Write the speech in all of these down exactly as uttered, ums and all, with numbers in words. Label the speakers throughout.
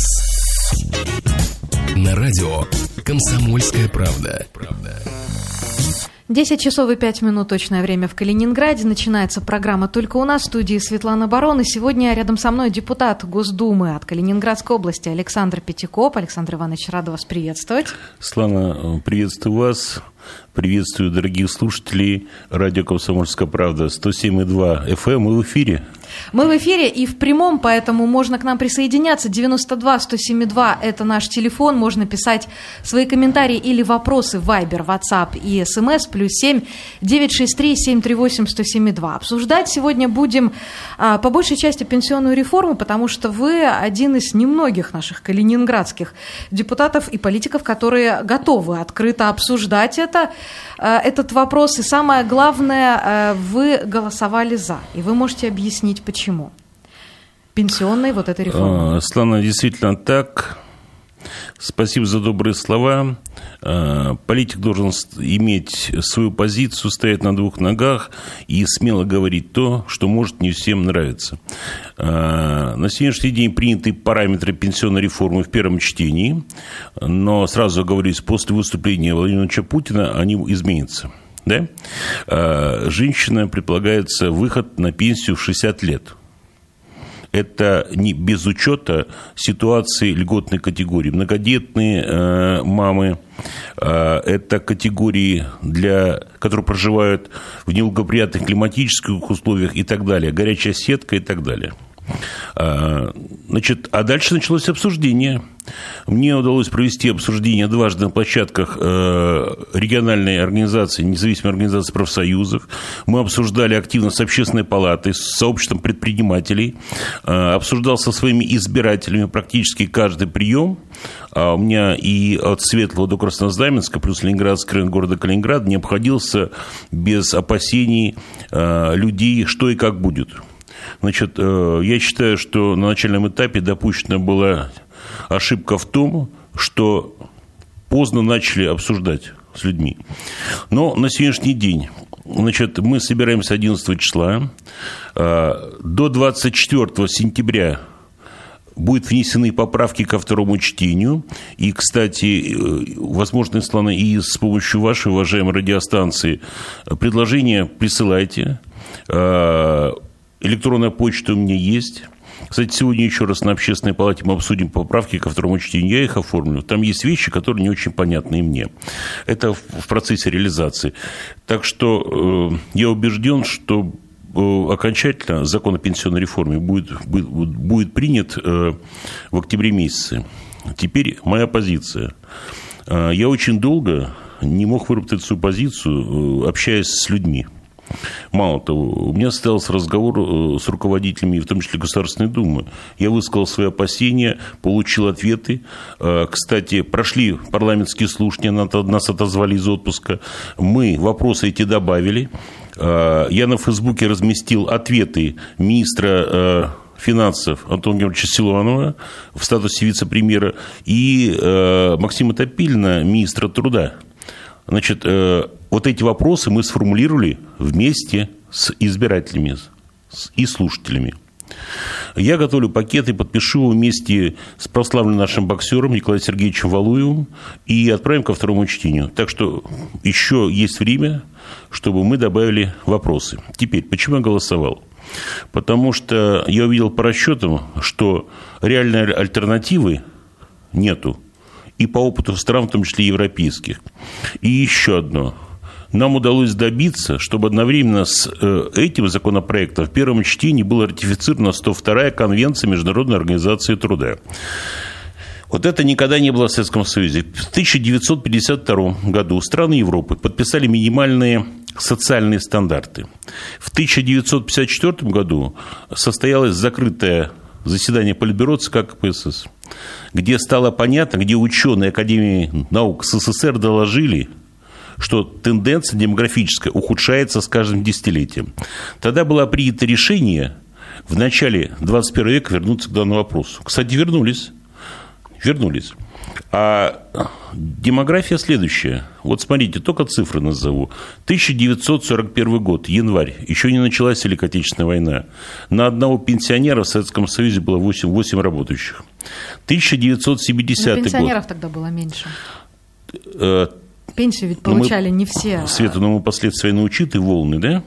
Speaker 1: час на радио «Комсомольская правда».
Speaker 2: десять часов и пять минут точное время в Калининграде. Начинается программа «Только у нас». В студии Светлана Барон. И сегодня рядом со мной депутат Госдумы от Калининградской области Александр Пятикоп. Александр Иванович, рада вас приветствовать.
Speaker 3: Светлана, приветствую вас. Приветствую дорогих слушателей радио «Комсомольская правда». сто семь и два эф эм. Мы в эфире.
Speaker 2: Мы в эфире и в прямом, поэтому можно к нам присоединяться. девяносто два сто семь и два – это наш телефон. Можно писать свои комментарии или вопросы в Viber, WhatsApp и СМС. Плюс семь девятьсот шестьдесят три семьсот тридцать восемь сто семьдесят два. Обсуждать сегодня будем а, по большей части пенсионную реформу, потому что вы один из немногих наших калининградских депутатов и политиков, которые готовы открыто обсуждать это, а, этот вопрос. И самое главное, а, вы голосовали «за». И вы можете объяснить, почему. Пенсионной вот этой реформы.
Speaker 3: Светлана, действительно так. Спасибо за добрые слова. Политик должен иметь свою позицию, стоять на двух ногах и смело говорить то, что может не всем нравиться. На сегодняшний день приняты параметры пенсионной реформы в первом чтении, но сразу говорю, после выступления Владимира Владимировича Путина они изменятся. Да? Женщина предполагается выход на пенсию в шестьдесят лет. Это не без учета ситуации льготной категории. Многодетные э, мамы, э, это категории, для, которые проживают в неблагоприятных климатических условиях и так далее. Горячая сетка и так далее. Значит, а дальше началось обсуждение. Мне удалось провести обсуждение дважды на площадках региональной организации, независимой организации профсоюзов. Мы обсуждали активно с Общественной палатой, с сообществом предпринимателей, обсуждал со своими избирателями практически каждый прием. А у меня и от Светлого до Краснознаменска, плюс Ленинградский район города Калининград, не обходился без опасений людей, что и как будет. Значит, я считаю, что на начальном этапе допущена была ошибка в том, что поздно начали обсуждать с людьми. Но на сегодняшний день, значит, мы собираемся одиннадцатого числа. До двадцать четвёртого сентября будут внесены поправки ко второму чтению. И, кстати, возможно, Светлана, и с помощью вашей, уважаемой радиостанции, предложения присылайте. Электронная почта у меня есть. Кстати, сегодня еще раз на Общественной палате мы обсудим поправки ко второму чтению. Я их оформлю. Там есть вещи, которые не очень понятны и мне. Это в процессе реализации. Так что э, я убежден, что э, окончательно закон о пенсионной реформе будет, будет, будет принят э, в октябре месяце. Теперь моя позиция. Э, я очень долго не мог выработать свою позицию, э, общаясь с людьми. Мало того, у меня состоялся разговор с руководителями, в том числе Государственной Думы. Я высказал свои опасения, получил ответы. Кстати, прошли парламентские слушания, нас отозвали из отпуска. Мы вопросы эти добавили. Я на Фейсбуке разместил ответы министра финансов Антона Георгиевича Силуанова в статусе вице-премьера и Максима Топилина, министра труда. Значит, вот эти вопросы мы сформулировали вместе с избирателями и слушателями. Я готовлю пакет и подпишу его вместе с прославленным нашим боксером Николаем Сергеевичем Валуевым и отправим ко второму чтению. Так что еще есть время, чтобы мы добавили вопросы. Теперь, почему я голосовал? Потому что я увидел по расчетам, что реальной альтернативы нету. И по опыту стран, в том числе европейских. И еще одно. Нам удалось добиться, чтобы одновременно с этим законопроектом в первом чтении была ратифицирована сто вторая конвенция Международной организации труда. Вот это никогда не было в Советском Союзе. В тысяча девятьсот пятьдесят втором году страны Европы подписали минимальные социальные стандарты. В тысяча девятьсот пятьдесят четвёртом году состоялось закрытое заседание Политбюро ЦК КПСС, где стало понятно, где ученые Академии наук СССР доложили, что тенденция демографическая ухудшается с каждым десятилетием. Тогда было принято решение в начале двадцать первого века вернуться к данному вопросу. Кстати, вернулись. Вернулись. А демография следующая. Вот смотрите, только цифры назову. тысяча девятьсот сорок первый год, январь. Еще не началась Великая Отечественная война. На одного пенсионера в Советском Союзе было восемь, восемь работающих. тысяча девятьсот семидесятый год.
Speaker 2: Пенсионеров тогда было меньше.
Speaker 3: Э,
Speaker 2: Пенсию ведь получали
Speaker 3: мы,
Speaker 2: не все.
Speaker 3: Света, но мы после войны учиты волны, да?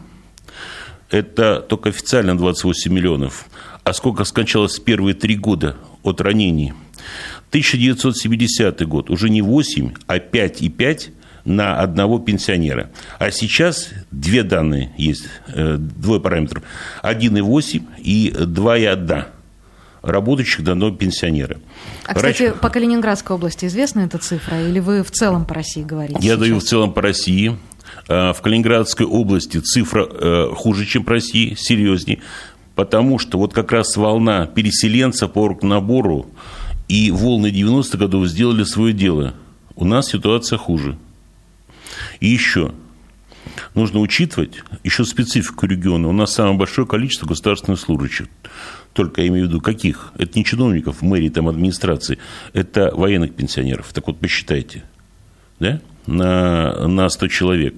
Speaker 3: Это только официально двадцать восемь миллионов. А сколько скончалось в первые три года от ранений? тысяча девятьсот семидесятый год. Уже не восемь, а пять и пять на одного пенсионера. А сейчас две данные есть, двое параметров. один и восемь и два и одна работающих до одного пенсионера.
Speaker 2: А, кстати,
Speaker 3: Раньше... по
Speaker 2: Калининградской области известна эта цифра? Или вы в целом по России говорите?
Speaker 3: Я
Speaker 2: сейчас?
Speaker 3: даю в целом по России. В Калининградской области цифра хуже, чем в России, серьезнее. Потому что вот как раз волна переселенцев по оргнабору и волны девяностых годов сделали свое дело. У нас ситуация хуже. И еще нужно учитывать еще специфику региона. У нас самое большое количество государственных служащих. Только я имею в виду каких? Это не чиновников мэрии, там, администрации. Это военных пенсионеров. Так вот, посчитайте. Да? На, на сто человек.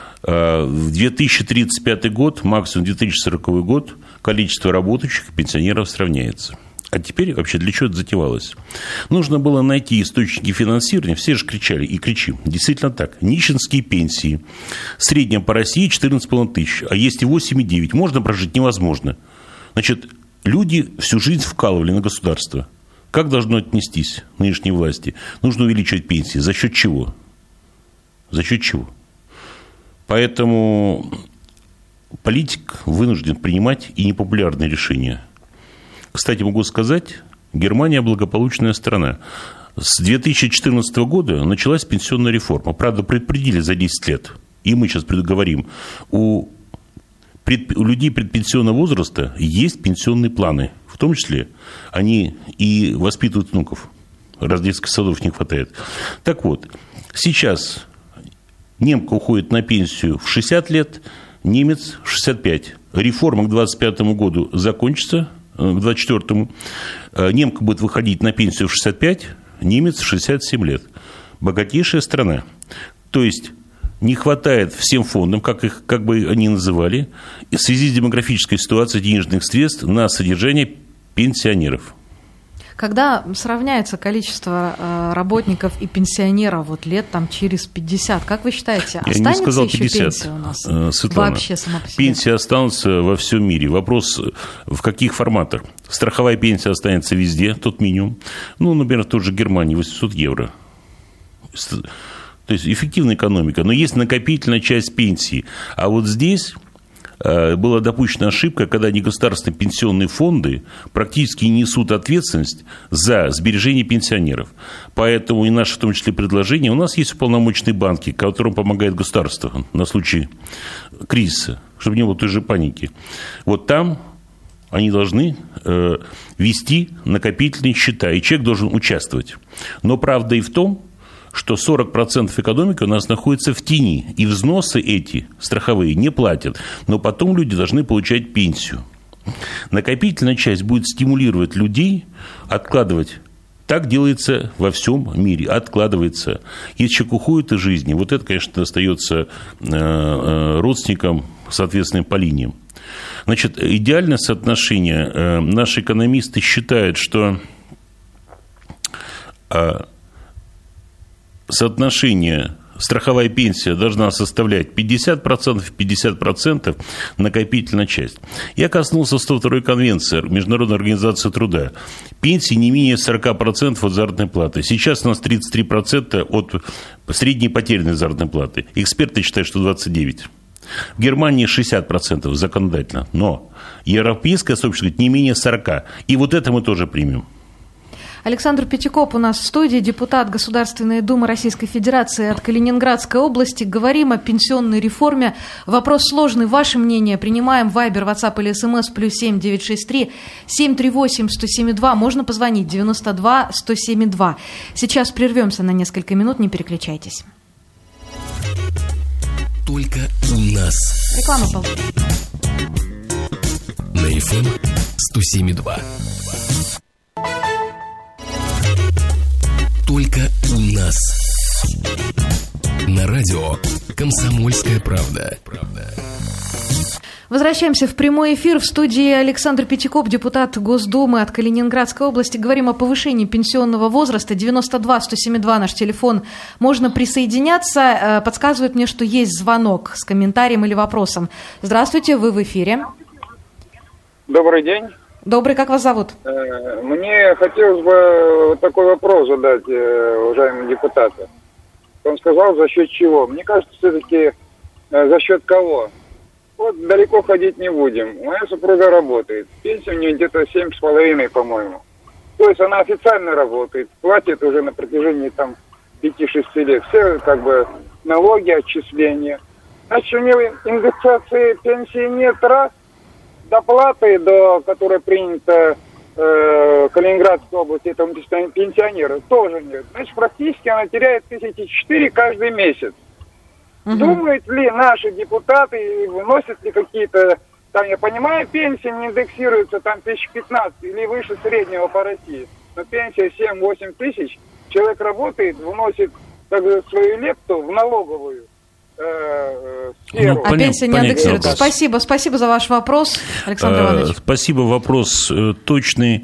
Speaker 3: В две тысячи тридцать пятый год, максимум две тысячи сороковой год, количество работающих пенсионеров сравняется. А теперь вообще для чего это затевалось? Нужно было найти источники финансирования. Все же кричали и кричим. Действительно так. Нищенские пенсии. Средняя по России четырнадцать с половиной тысяч. А есть и восемь и девять. Можно прожить? Невозможно. Значит, люди всю жизнь вкалывали на государство. Как должно отнестись нынешней власти? Нужно увеличивать пенсии. За счет чего? За счет чего? Поэтому политик вынужден принимать и непопулярные решения. Кстати, могу сказать, Германия благополучная страна. С две тысячи четырнадцатого года началась пенсионная реформа. Правда, предупредили за десять лет. И мы сейчас говорим, у, пред, у людей предпенсионного возраста есть пенсионные планы. В том числе они и воспитывают внуков. Раз детских садов не хватает. Так вот, сейчас немка уходит на пенсию в шестьдесят лет, немец в шестьдесят пять. Реформа к двадцать пятому году закончится. К двадцать четвёртому немка будет выходить на пенсию в шестьдесят пять, немец в шестьдесят семь лет. Богатейшая страна. То есть не хватает всем фондам, как их как бы они называли, в связи с демографической ситуацией денежных средств на содержание пенсионеров.
Speaker 2: Когда сравняется количество работников и пенсионеров вот лет там через пятьдесят, как вы считаете,
Speaker 3: Я
Speaker 2: останется
Speaker 3: не сказал
Speaker 2: еще
Speaker 3: пятьдесят,
Speaker 2: пенсия у нас?
Speaker 3: Светлана,
Speaker 2: вообще сама по себе?
Speaker 3: Пенсии останутся во всем мире. Вопрос, в каких форматах? Страховая пенсия останется везде, тот минимум. Ну, например, в той же Германии восемьсот евро. То есть эффективная экономика. Но есть накопительная часть пенсии. А вот здесь была допущена ошибка, когда негосударственные пенсионные фонды практически не несут ответственность за сбережения пенсионеров. Поэтому и наше, в том числе, предложение. У нас есть уполномоченные банки, которым помогает государство на случай кризиса, чтобы не было той же паники. Вот там они должны э, вести накопительные счета, и человек должен участвовать. Но правда и в том, что сорок процентов экономики у нас находится в тени, и взносы эти страховые не платят, но потом люди должны получать пенсию. Накопительная часть будет стимулировать людей откладывать. Так делается во всем мире, откладывается. Если человек уходит из жизни, вот это, конечно, остается родственникам, соответственно, по линиям. Значит, идеальное соотношение. Наши экономисты считают, что соотношение страховая пенсия должна составлять пятьдесят процентов, пятьдесят процентов накопительная часть. Я коснулся сто второй конвенции Международной организации труда. Пенсии не менее сорок процентов от заработной платы. Сейчас у нас тридцать три процента от средней потерянной заработной платы. Эксперты считают, что двадцать девять процентов. В Германии шестьдесят процентов законодательно. Но европейское сообщество говорит не менее сорок процентов. И вот это мы тоже примем.
Speaker 2: Александр Пятикоп у нас в студии, депутат Государственной Думы Российской Федерации от Калининградской области. Говорим о пенсионной реформе. Вопрос сложный. Ваше мнение принимаем. Вайбер, ватсап или смс плюс семь девятьсот шестьдесят три семьсот тридцать восемь сто семьдесят два. Можно позвонить девяносто два сто семьдесят два. Сейчас прервемся на несколько минут. Не переключайтесь.
Speaker 1: Только у нас.
Speaker 2: Реклама полтора.
Speaker 1: На эф эм сто семь и два. Только у нас. На радио «Комсомольская правда».
Speaker 2: Возвращаемся в прямой эфир. В студии Александр Пятикоп, депутат Госдумы от Калининградской области. Говорим о повышении пенсионного возраста. девяносто два сто семьдесят два наш телефон. Можно присоединяться. Подсказывает мне, что есть звонок с комментарием или вопросом. Здравствуйте, вы в эфире.
Speaker 4: Добрый день.
Speaker 2: Добрый, как вас зовут?
Speaker 4: Мне хотелось бы такой вопрос задать уважаемому депутату. Он сказал, за счет чего? Мне кажется, все-таки за счет кого? Вот далеко ходить не будем. Моя супруга работает. Пенсия у нее где-то семь с половиной, по-моему. То есть она официально работает, платит уже на протяжении там пяти-шести лет. Все как бы налоги, отчисления. Значит, у нее индексации пенсии нет, раз. Доплаты, до которой принята э, Калининградской области, это пенсионеры, тоже нет. Значит, практически она теряет тысячи четыре каждый месяц. Угу. Думают ли наши депутаты, выносят ли какие-то, там, я понимаю, пенсии не индексируются, там, тысяч пятнадцать или выше среднего по России, но пенсия семь-восемь тысяч, человек работает, вносит как бы, свою лепту в налоговую э, э, сферу.
Speaker 2: Ну, а понятно, пенсия не индексируется. Спасибо, спасибо за ваш вопрос, Александр Иванович.
Speaker 3: Спасибо, вопрос точный.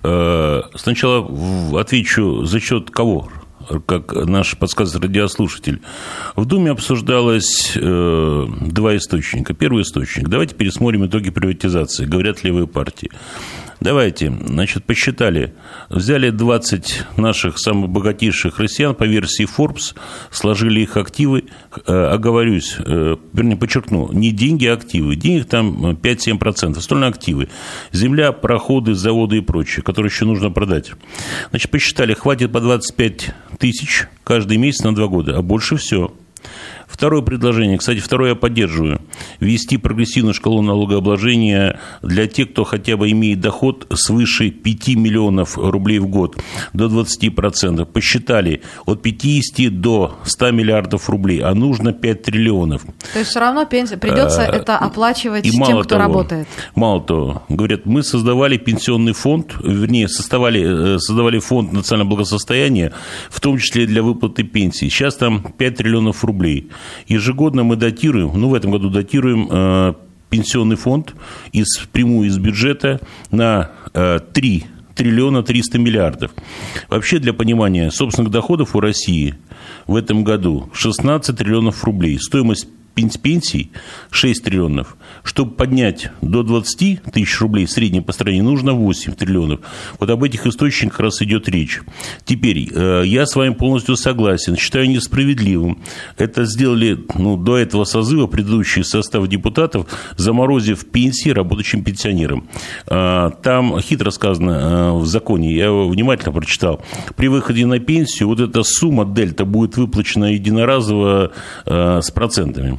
Speaker 3: Сначала отвечу, за счет кого? Как наш подсказывает радиослушатель. В Думе обсуждалось э, два источника. Первый источник. Давайте пересмотрим итоги приватизации. Говорят левые партии. Давайте, значит, посчитали. Взяли двадцать наших самых богатейших россиян по версии Forbes, сложили их активы, э, оговорюсь, э, вернее, подчеркну, не деньги, а активы. Денег там пять-семь процентов, остальные активы. Земля, проходы, заводы и прочее, которые еще нужно продать. Значит, посчитали, хватит по двадцать пять тысяч каждый месяц на два года, а больше все. Второе предложение, кстати, второе я поддерживаю, ввести прогрессивную шкалу налогообложения для тех, кто хотя бы имеет доход свыше пяти миллионов рублей в год, до двадцати процентов. Посчитали, от пятидесяти до ста миллиардов рублей, а нужно пять триллионов.
Speaker 2: То есть все равно пенсия, придется а, это оплачивать
Speaker 3: и
Speaker 2: тем, кто
Speaker 3: того,
Speaker 2: работает.
Speaker 3: Мало того, говорят, мы создавали пенсионный фонд, вернее, создавали, создавали фонд национального благосостояния, в том числе для выплаты пенсии. Сейчас там пять триллионов рублей. Ежегодно мы датируем, ну, в этом году датируем э, пенсионный фонд из, прямую из бюджета на э, три триллиона триста миллиардов. Вообще, для понимания, собственных доходов у России в этом году шестнадцать триллионов рублей. Стоимость пенсий шесть триллионов. Чтобы поднять до двадцати тысяч рублей средней по стране, нужно восемь триллионов. Вот об этих источниках как раз идет речь. Теперь, я с вами полностью согласен. Считаю несправедливым. Это сделали ну, до этого созыва предыдущий состав депутатов, заморозив пенсии работающим пенсионерам. Там хитро сказано в законе, я его внимательно прочитал. При выходе на пенсию вот эта сумма дельта будет выплачена единоразово с процентами.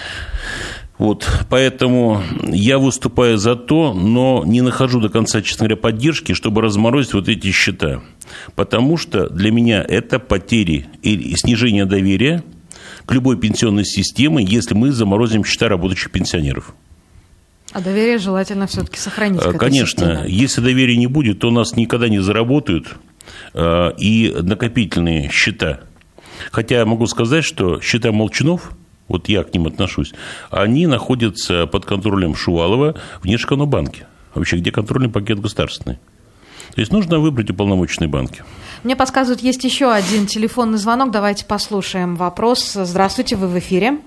Speaker 3: Вот, поэтому я выступаю за то, но не нахожу до конца, честно говоря, поддержки, чтобы разморозить вот эти счета. Потому что для меня это потери и снижение доверия к любой пенсионной системе, если мы заморозим счета работающих пенсионеров.
Speaker 2: А доверие желательно все-таки сохранить к этой
Speaker 3: Конечно, системе. Если доверия не будет, то у нас никогда не заработают и накопительные счета. Хотя я могу сказать, что счета Молчанов, вот я к ним отношусь, они находятся под контролем Шувалова в Внешэкономбанке. Вообще, где контрольный пакет государственный. То есть нужно выбрать уполномоченные банки.
Speaker 2: Мне подсказывают, есть еще один телефонный звонок. Давайте послушаем вопрос. Здравствуйте, вы в эфире.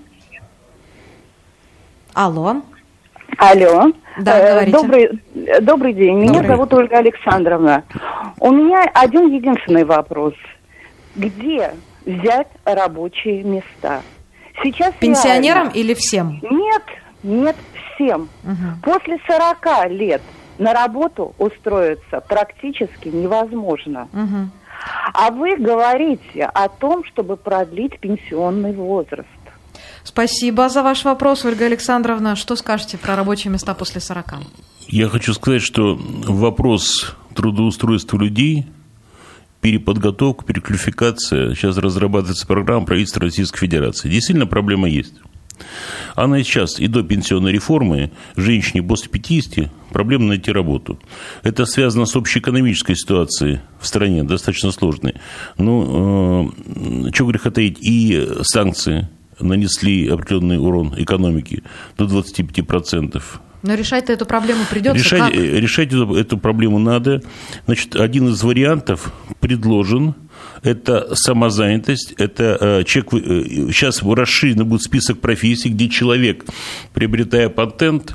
Speaker 2: Алло.
Speaker 5: Алло.
Speaker 2: Да, говорите.
Speaker 5: Добрый, добрый день. Меня
Speaker 2: Добрый.
Speaker 5: зовут Ольга Александровна. У меня один единственный вопрос. Где взять рабочие места? Сейчас
Speaker 2: пенсионерам
Speaker 5: реально...
Speaker 2: или всем?
Speaker 5: Нет, нет, всем.
Speaker 2: Угу.
Speaker 5: После сорока лет на работу устроиться практически невозможно.
Speaker 2: Угу.
Speaker 5: А вы говорите о том, чтобы продлить пенсионный возраст.
Speaker 2: Спасибо за ваш вопрос, Ольга Александровна. Что скажете про рабочие места после сорока?
Speaker 3: Я хочу сказать, что вопрос трудоустройства людей, переподготовка, переквалификация, сейчас разрабатывается программа правительства Российской Федерации. Действительно, проблема есть. Она и сейчас, и до пенсионной реформы, женщине после пятидесяти проблемно найти работу. Это связано с общеэкономической ситуацией в стране, достаточно сложной. Ну, э, чего греха таить, и санкции нанесли определенный урон экономике до двадцати пяти процентов.
Speaker 2: Но решать-то эту проблему придется.
Speaker 3: Решать,
Speaker 2: как?
Speaker 3: решать эту, эту проблему надо. Значит, один из вариантов предложен. Это самозанятость. Это э, человек, э, сейчас расширен будет список профессий, где человек, приобретая патент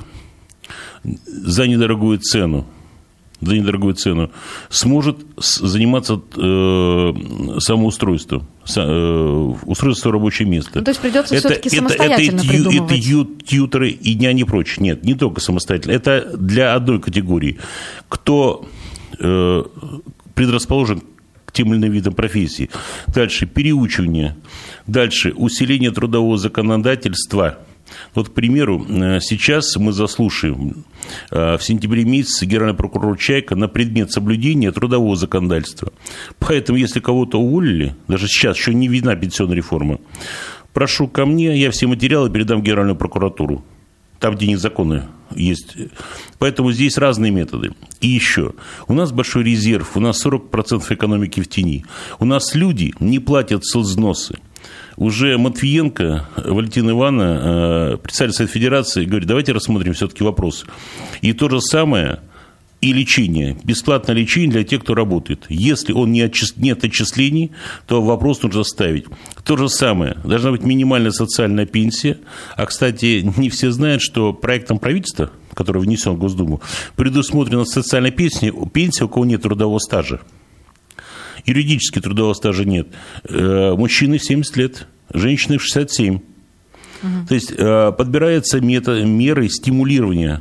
Speaker 3: за недорогую цену, за недорогую цену, сможет заниматься э, самоустройством, со, э, устройством рабочего места.
Speaker 2: Ну, то есть придется
Speaker 3: это,
Speaker 2: все-таки
Speaker 3: это,
Speaker 2: самостоятельно
Speaker 3: это,
Speaker 2: придумывать.
Speaker 3: Это ю, тьюторы и дня не прочь. Нет, не только самостоятельно. Это для одной категории. Кто э, предрасположен к тем или иным видам профессии. Дальше переучивание. Дальше усиление трудового законодательства. Вот, к примеру, сейчас мы заслушаем в сентябре месяце генерального прокурора Чайка на предмет соблюдения трудового законодательства. Поэтому, если кого-то уволили, даже сейчас еще не видна пенсионная реформа, прошу ко мне, я все материалы передам в Генеральную прокуратуру. Там, где незаконно есть. Поэтому здесь разные методы. И еще. У нас большой резерв. У нас сорок процентов экономики в тени. У нас люди не платят соцвзносы. Уже Матвиенко, Валентина Ивановна, председатель Совета Федерации, говорит, давайте рассмотрим все-таки вопрос. И то же самое и лечение. Бесплатное лечение для тех, кто работает. Если он не отчис... нет отчислений, то вопрос нужно ставить. То же самое. Должна быть минимальная социальная пенсия. А, кстати, не все знают, что проектом правительства, который внесен в Госдуму, предусмотрена социальная пенсия, пенсия, у кого нет трудового стажа. Юридически трудового стажа нет. Мужчины в семьдесят лет, женщины в шестьдесят семь. Угу. То есть подбираются метод, меры стимулирования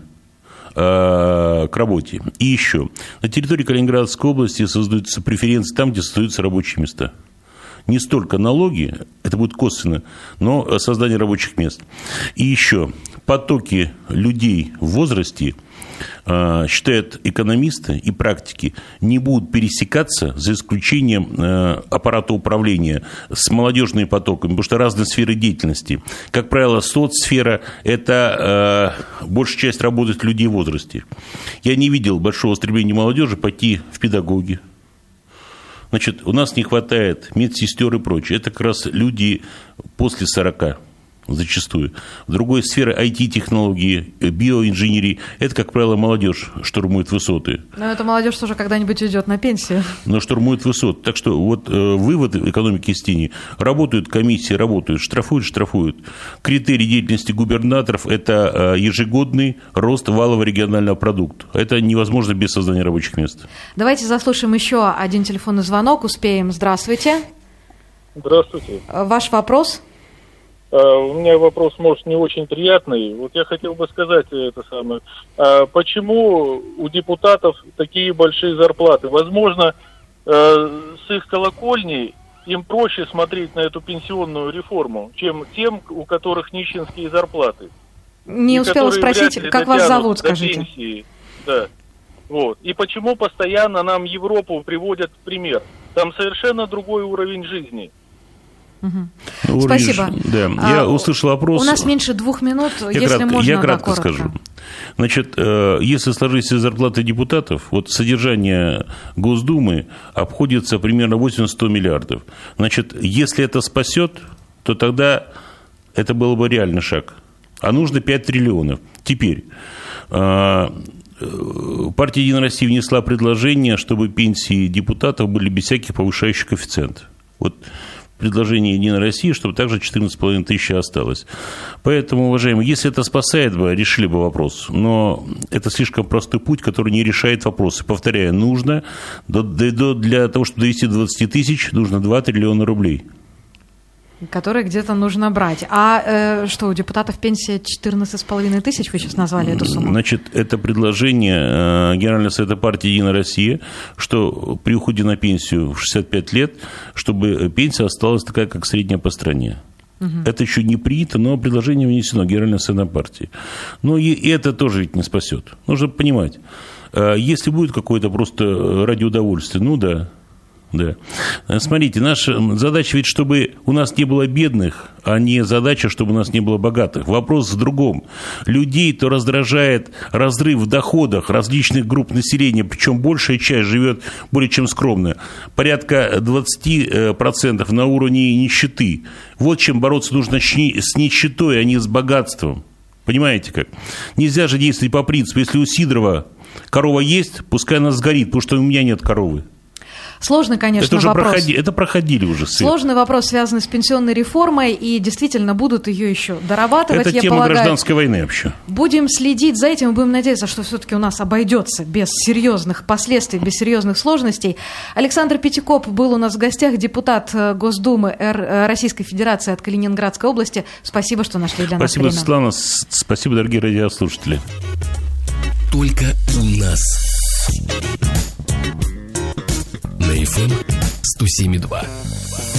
Speaker 3: к работе. И еще. На территории Калининградской области создаются преференции там, где создаются рабочие места. Не столько налоги, это будет косвенно, но создание рабочих мест. И еще. Потоки людей в возрасте, считают экономисты и практики, не будут пересекаться за исключением аппарата управления с молодежными потоками, потому что разные сферы деятельности. Как правило, соцсфера – это большая часть работает людей в возрасте. Я не видел большого стремления молодежи пойти в педагоги. Значит, у нас не хватает медсестер и прочее. Это как раз люди после сорока. Зачастую. В другой сфере ай ти-технологии, биоинженерии, это, как правило, молодежь штурмует высоты.
Speaker 2: Но эта молодежь тоже когда-нибудь уйдет на пенсию. Но
Speaker 3: штурмует высоты. Так что вот э, вывод экономики из тени. Работают комиссии, работают, штрафуют, штрафуют. Критерий деятельности губернаторов – это э, ежегодный рост валового регионального продукта. Это невозможно без создания рабочих мест.
Speaker 2: Давайте заслушаем еще один телефонный звонок. Успеем. Здравствуйте.
Speaker 6: Здравствуйте.
Speaker 2: Ваш вопрос?
Speaker 6: У меня вопрос, может, не очень приятный. Вот я хотел бы сказать это самое. Почему у депутатов такие большие зарплаты? Возможно, с их колокольни им проще смотреть на эту пенсионную реформу, чем тем, у которых нищенские зарплаты.
Speaker 2: Не успела спросить, как вас зовут, скажите.
Speaker 6: Пенсии. Да. Вот. И почему постоянно нам Европу приводят в пример? Там совершенно другой уровень жизни.
Speaker 2: Угу. Спасибо.
Speaker 3: Да. Я а, услышал вопрос.
Speaker 2: У нас меньше двух минут,
Speaker 3: я
Speaker 2: если
Speaker 3: кратко,
Speaker 2: можно,
Speaker 3: я кратко
Speaker 2: да,
Speaker 3: скажу. Значит, если сложить все зарплаты депутатов, вот содержание Госдумы обходится примерно восемьдесят-сто миллиардов. Значит, если это спасет, то тогда это был бы реальный шаг. А нужно пять триллионов. Теперь, партия «Единая Россия» внесла предложение, чтобы пенсии депутатов были без всяких повышающих коэффициентов. Вот предложение «Единой России», чтобы также четырнадцать с половиной тысяч осталось. Поэтому, уважаемые, если это спасает бы, решили бы вопрос. Но это слишком простой путь, который не решает вопросы. Повторяю, нужно, для того, чтобы довести до двадцати тысяч, нужно два триллиона рублей.
Speaker 2: Которые где-то нужно брать. А э, что, у депутатов пенсия четырнадцать с половиной тысяч, вы сейчас назвали эту сумму? Значит,
Speaker 3: это предложение э, Генерального совета партии «Единая Россия», что при уходе на пенсию в шестьдесят пять лет, чтобы пенсия осталась такая, как средняя по стране. Угу. Это еще не принято, но предложение внесено Генерального совета партии. Но и, и это тоже ведь не спасет. Нужно понимать, э, если будет какое-то просто ради удовольствия, ну да, Да. Смотрите, наша задача ведь, чтобы у нас не было бедных, а не задача, чтобы у нас не было богатых. Вопрос в другом. Людей то раздражает разрыв в доходах различных групп населения, причем большая часть живет более чем скромно. Порядка двадцать процентов на уровне нищеты. Вот чем бороться нужно с нищетой, а не с богатством. Понимаете как? Нельзя же действовать по принципу, если у Сидорова корова есть, пускай она сгорит, потому что у меня нет коровы.
Speaker 2: Сложный, конечно,
Speaker 3: это уже
Speaker 2: вопрос.
Speaker 3: Проходи, это проходили уже. Свет.
Speaker 2: Сложный вопрос, связанный с пенсионной реформой, и действительно будут ее еще дорабатывать,
Speaker 3: это
Speaker 2: я
Speaker 3: тема
Speaker 2: полагаю.
Speaker 3: гражданской войны вообще.
Speaker 2: Будем следить за этим и будем надеяться, что все-таки у нас обойдется без серьезных последствий, без серьезных сложностей. Александр Пятикоп был у нас в гостях, депутат Госдумы Российской Федерации от Калининградской области. Спасибо, что нашли для
Speaker 3: Спасибо,
Speaker 2: нас время.
Speaker 3: Светлана. Спасибо, дорогие радиослушатели.
Speaker 1: Только у нас. На эф эм сто семь и два.